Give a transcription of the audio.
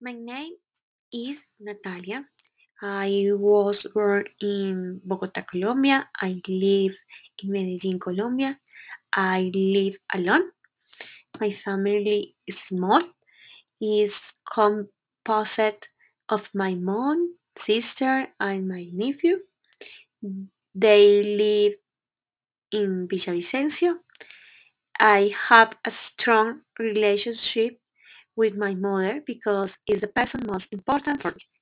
My name is Natalia. I was born in Bogota, Colombia. I live in Medellin, Colombia. I live alone. My family is small. Is composed of my mom, sister, and my nephew. They live in Villavicencio. I have a strong relationship with my mother because it's the person most important for me.